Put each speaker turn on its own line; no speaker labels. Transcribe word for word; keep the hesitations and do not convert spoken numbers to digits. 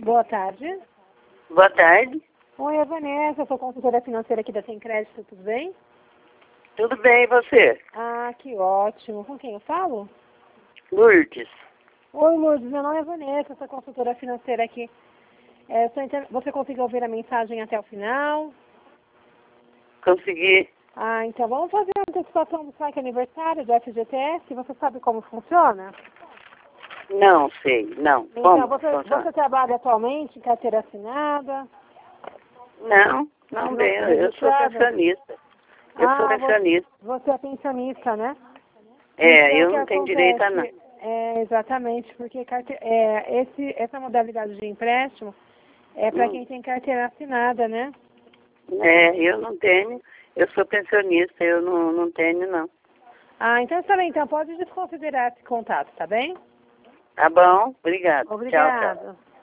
Boa tarde.
Boa tarde.
Oi, é Vanessa, eu sou consultora financeira aqui da Tem Crédito, tudo bem?
Tudo bem, e você?
Ah, que ótimo. Com quem eu falo?
Lourdes.
Oi, Lourdes, meu nome é Vanessa, eu sou consultora financeira aqui. É, eu sou inter... Você conseguiu ouvir a mensagem até o final?
Consegui.
Ah, então vamos fazer a antecipação do saque aniversário do F G T S. Você sabe como funciona?
Não sei, não.
Então,
Como
você,
funciona?
você trabalha atualmente em carteira assinada?
Não, não,
Não
bem, eu sou
registrada?
pensionista. Eu sou
Ah, você,
pensionista.
você é pensionista, né?
É,
Então, o
eu
que
não tenho direito a nada.
acontece? É, exatamente, porque carte... é, esse, essa modalidade de empréstimo é para
Hum.
quem tem carteira assinada, né?
É, eu não tenho. Eu sou pensionista, eu não, não tenho, não.
Ah, então está bem, então pode desconsiderar esse contato, tá bem?
Tá bom? Obrigado. Tchau, tchau.
Obrigada.